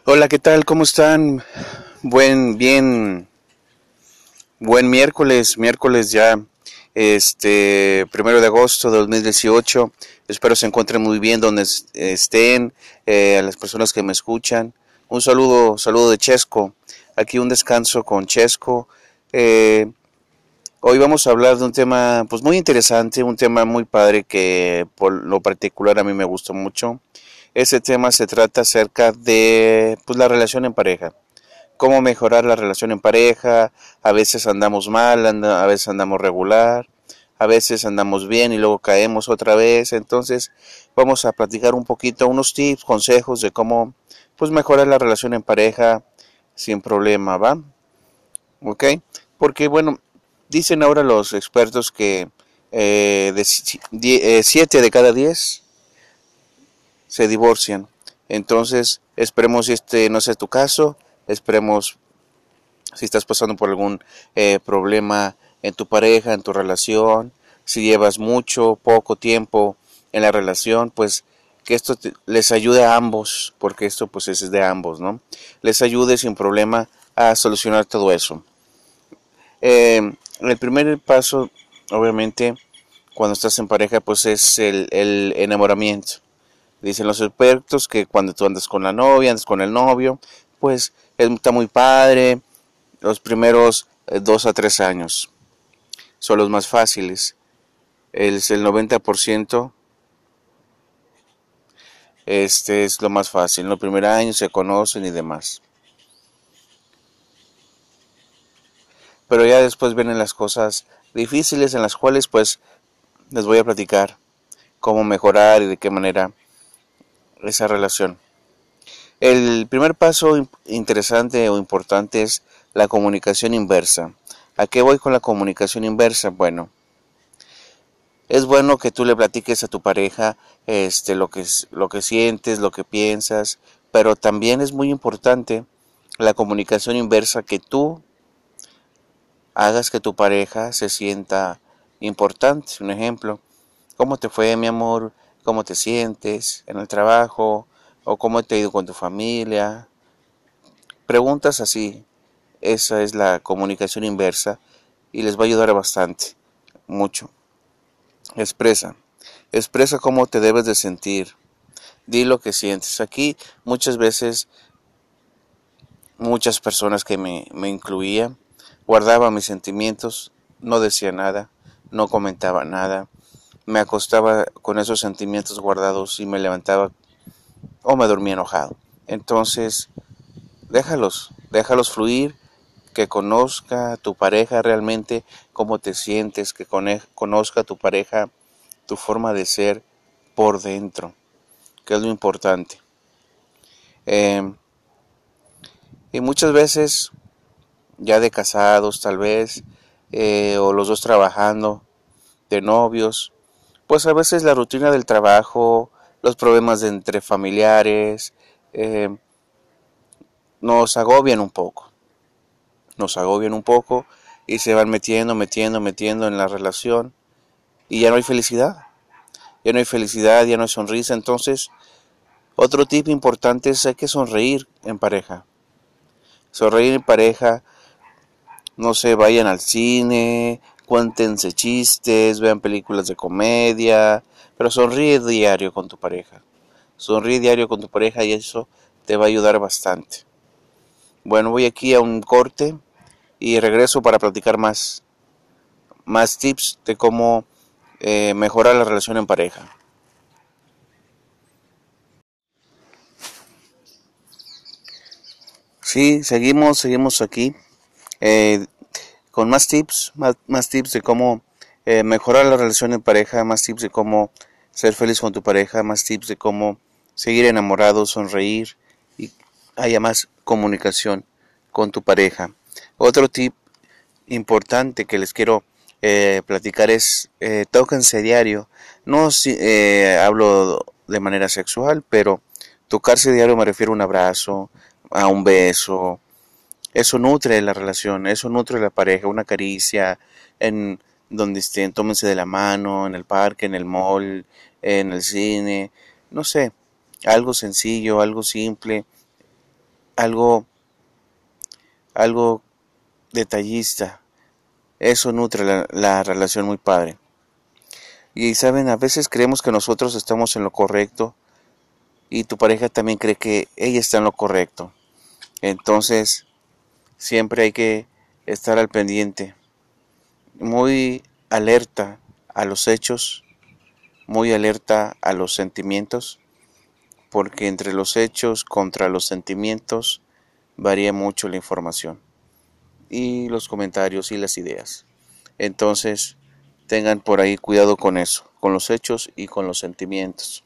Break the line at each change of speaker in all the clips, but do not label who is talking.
Hola, ¿qué tal? ¿Cómo están? Buen miércoles ya, 1 de agosto de 2018. Espero se encuentren muy bien donde estén, a las personas que me escuchan. Saludo de Chesco. Aquí un descanso con Chesco. Eh, Hoy vamos a hablar de un tema, pues muy interesante, un tema muy padre que por lo particular a mí me gusta mucho. Ese tema se trata acerca de, pues, la relación en pareja, cómo mejorar la relación en pareja. A veces andamos mal, a veces andamos regular, a veces andamos bien y luego caemos otra vez. Entonces vamos a platicar un poquito, unos tips, consejos de cómo, pues, mejorar la relación en pareja sin problema, ¿va? ¿Ok? Porque bueno, dicen ahora los expertos que 7 de cada 10 se divorcian. Entonces esperemos si este no sea tu caso, esperemos si estás pasando por algún problema en tu pareja, en tu relación, si llevas mucho, poco tiempo en la relación, pues que les ayude a ambos, porque esto pues es de ambos, ¿no? Les ayude sin problema a solucionar todo eso. El primer paso, obviamente, cuando estás en pareja, pues es el enamoramiento. Dicen los expertos que cuando tú andas con la novia, andas con el novio, pues está muy padre, los primeros 2 a 3 años son los más fáciles. El 90% es lo más fácil. En los primeros años se conocen y demás. Pero ya después vienen las cosas difíciles en las cuales pues les voy a platicar cómo mejorar y de qué manera esa relación. El primer paso interesante o importante es la comunicación inversa. ¿A qué voy con la comunicación inversa? Bueno, es bueno que tú le platiques a tu pareja lo que sientes, lo que piensas, pero también es muy importante la comunicación inversa, que tú hagas que tu pareja se sienta importante. Un ejemplo, ¿cómo te fue, mi amor? ¿Cómo te sientes en el trabajo? ¿O cómo te ha ido con tu familia? Preguntas así, esa es la comunicación inversa y les va a ayudar bastante, mucho. Expresa. Expresa cómo te debes de sentir. Di lo que sientes. Aquí muchas veces, muchas personas que me incluían, guardaba mis sentimientos, no decía nada, no comentaba nada. Me acostaba con esos sentimientos guardados y me levantaba o me dormía enojado. Entonces, déjalos fluir, que conozca tu pareja realmente cómo te sientes, que conozca tu pareja tu forma de ser por dentro, que es lo importante. Eh, y muchas veces, ya de casados tal vez, o los dos trabajando, de novios, pues a veces la rutina del trabajo, los problemas de entre familiares, eh, nos agobian un poco, y se van metiendo en la relación y ya no hay felicidad, ya no hay sonrisa. Entonces, otro tip importante es hay que sonreír en pareja. Sonreír en pareja, no sé, vayan al cine, cuéntense chistes, vean películas de comedia, pero sonríe diario con tu pareja. Sonríe diario con tu pareja y eso te va a ayudar bastante. Bueno, voy aquí a un corte y regreso para platicar más tips de cómo mejorar la relación en pareja. Sí, seguimos aquí eh, con más tips de cómo mejorar la relación en pareja, más tips de cómo ser feliz con tu pareja, más tips de cómo seguir enamorado, sonreír y haya más comunicación con tu pareja. Otro tip importante que les quiero platicar es tóquense diario. No si, hablo de manera sexual, pero tocarse diario me refiero a un abrazo, a un beso. Eso nutre la relación, eso nutre la pareja, una caricia en donde estén, tómense de la mano, en el parque, en el mall, en el cine, no sé, algo sencillo, algo simple, algo, algo detallista. Eso nutre la relación muy padre. Y saben, a veces creemos que nosotros estamos en lo correcto y tu pareja también cree que ella está en lo correcto. Entonces, siempre hay que estar al pendiente, muy alerta a los hechos, muy alerta a los sentimientos, porque entre los hechos contra los sentimientos varía mucho la información y los comentarios y las ideas. Entonces, tengan por ahí cuidado con eso, con los hechos y con los sentimientos.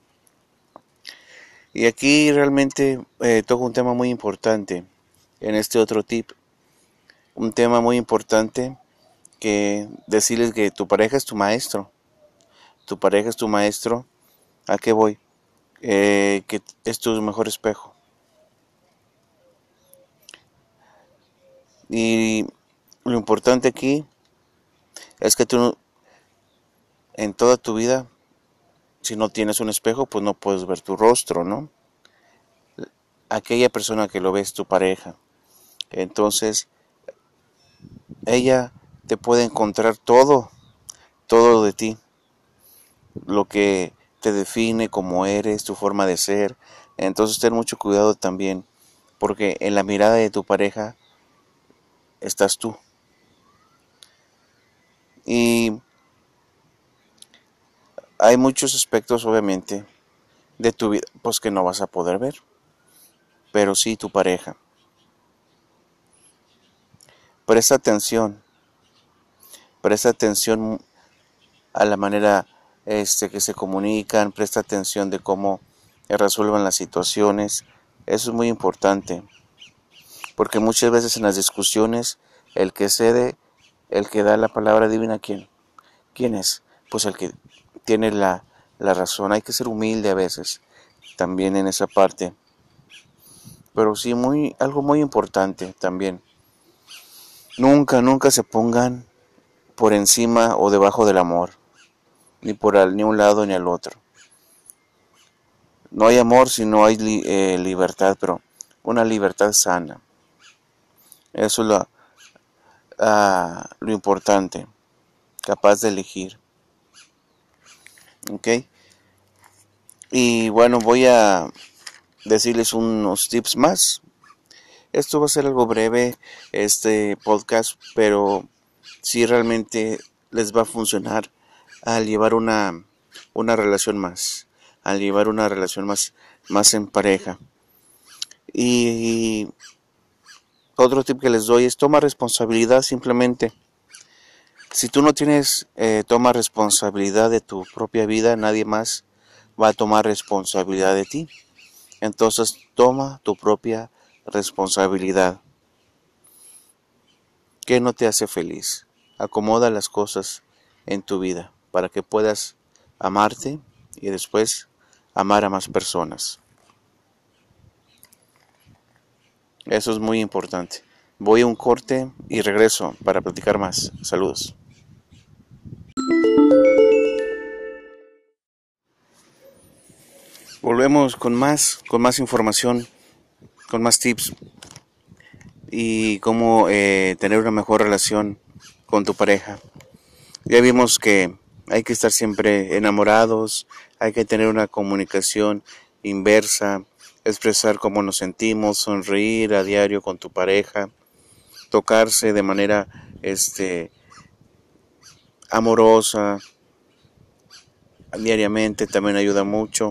Y aquí realmente toco un tema muy importante en este otro tip. Un tema muy importante que decirles que tu pareja es tu maestro. Tu pareja es tu maestro. ¿A qué voy? Que es tu mejor espejo. Y lo importante aquí es que tú en toda tu vida, si no tienes un espejo, pues no puedes ver tu rostro, ¿no? Aquella persona que lo ve es tu pareja. Entonces, ella te puede encontrar todo, todo de ti, lo que te define, cómo eres, tu forma de ser. Entonces, ten mucho cuidado también, porque en la mirada de tu pareja estás tú. Y hay muchos aspectos, obviamente, de tu vida, pues que no vas a poder ver, pero sí tu pareja. Presta atención a la manera que se comunican, presta atención de cómo resuelvan las situaciones. Eso es muy importante, porque muchas veces en las discusiones el que cede, el que da la palabra divina, ¿quién es? Pues el que tiene la razón. Hay que ser humilde a veces, también en esa parte. Pero sí, algo muy importante también. Nunca se pongan por encima o debajo del amor, ni un lado ni al otro. No hay amor si no hay libertad, pero una libertad sana. Eso es lo importante, capaz de elegir. ¿Ok? Y bueno, voy a decirles unos tips más. Esto va a ser algo breve, este podcast, pero sí realmente les va a funcionar al llevar una relación más, al llevar una relación más en pareja. Y otro tip que les doy es toma responsabilidad simplemente. Si tú no tienes, toma responsabilidad de tu propia vida, nadie más va a tomar responsabilidad de ti. Entonces toma tu propia responsabilidad. ¿Qué no te hace feliz? Acomoda las cosas en tu vida para que puedas amarte y después amar a más personas. Eso es muy importante. Voy a un corte y regreso para platicar más. Saludos. Volvemos con más información, con más tips y cómo tener una mejor relación con tu pareja. Ya vimos que hay que estar siempre enamorados, hay que tener una comunicación inversa, expresar cómo nos sentimos, sonreír a diario con tu pareja, tocarse de manera amorosa diariamente también ayuda mucho.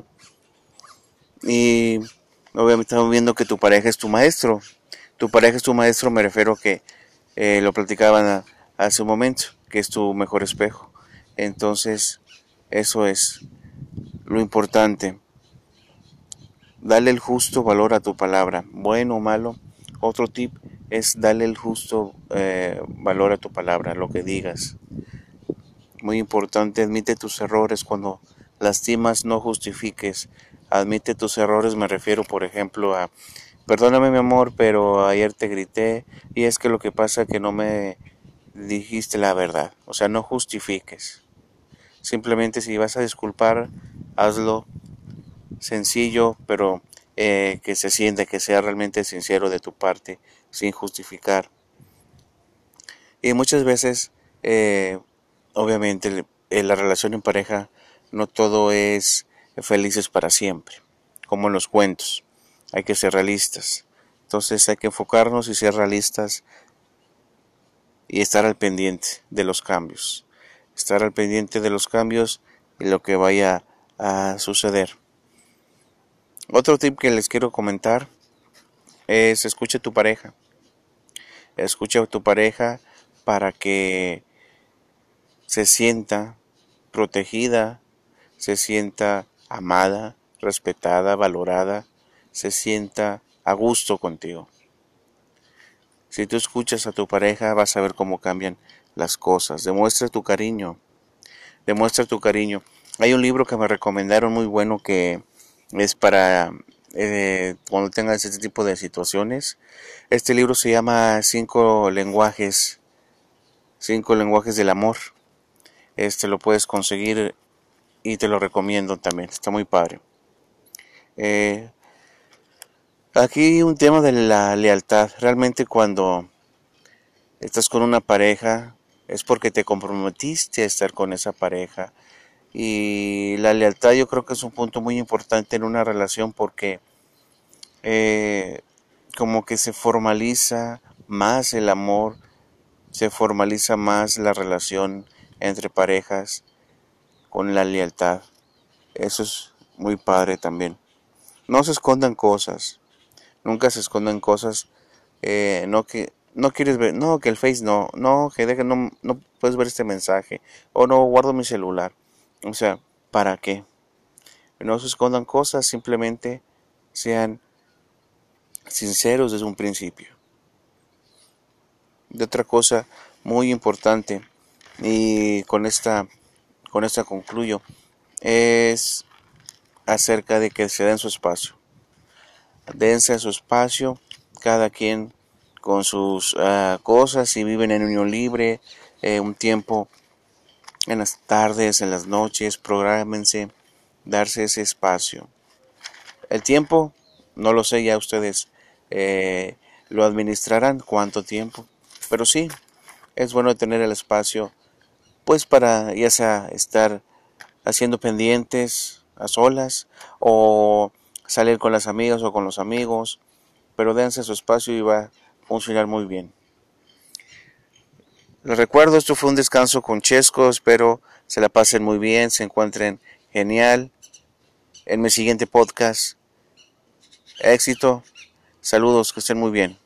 Y obviamente estamos viendo que tu pareja es tu maestro. Tu pareja es tu maestro, me refiero que lo platicaban hace un momento, que es tu mejor espejo. Entonces, eso es lo importante. Dale el justo valor a tu palabra, bueno o malo. Otro tip es darle el justo valor a tu palabra, lo que digas. Muy importante, admite tus errores cuando lastimas, no justifiques. Admite tus errores, me refiero, por ejemplo, a perdóname mi amor, pero ayer te grité y es que lo que pasa es que no me dijiste la verdad. O sea, no justifiques. Simplemente si vas a disculpar, hazlo sencillo, pero que se sienta, que sea realmente sincero de tu parte, sin justificar. Y muchas veces, obviamente, la relación en pareja no todo es felices para siempre, como en los cuentos. Hay que ser realistas. Entonces hay que enfocarnos y ser realistas y estar al pendiente de los cambios. Estar al pendiente de los cambios y lo que vaya a suceder. Otro tip que les quiero comentar es escucha a tu pareja. Escucha a tu pareja para que se sienta protegida, se sienta amada, respetada, valorada, se sienta a gusto contigo. Si tú escuchas a tu pareja vas a ver cómo cambian las cosas. Demuestra tu cariño, demuestra tu cariño. Hay un libro que me recomendaron muy bueno que es para cuando tengas este tipo de situaciones. Este libro se llama Cinco lenguajes del amor. Este lo puedes conseguir y te lo recomiendo también. Está muy padre. Eh, Aquí un tema de la lealtad. Realmente cuando estás con una pareja es porque te comprometiste a estar con esa pareja. Y la lealtad yo creo que es un punto muy importante en una relación porque eh, como que se formaliza más el amor, se formaliza más la relación entre parejas con la lealtad. Eso es muy padre también. No se escondan cosas, nunca se escondan cosas, no que no quieres ver, no que el Face no que deje, no puedes ver este mensaje, o no guardo mi celular. O sea, ¿para qué? No se escondan cosas, simplemente sean sinceros desde un principio. De otra cosa muy importante, y con esta concluyo, es acerca de que se den su espacio. Dense su espacio, cada quien con sus cosas, si viven en unión libre, un tiempo en las tardes, en las noches, prográmense, darse ese espacio. El tiempo, no lo sé, ya ustedes lo administrarán, cuánto tiempo, pero sí, es bueno tener el espacio, pues para ya sea estar haciendo pendientes a solas o salir con las amigas o con los amigos, pero dense su espacio y va a funcionar muy bien. Les recuerdo, esto fue un descanso con Chesco, espero se la pasen muy bien, se encuentren genial. En mi siguiente podcast, éxito, saludos, que estén muy bien.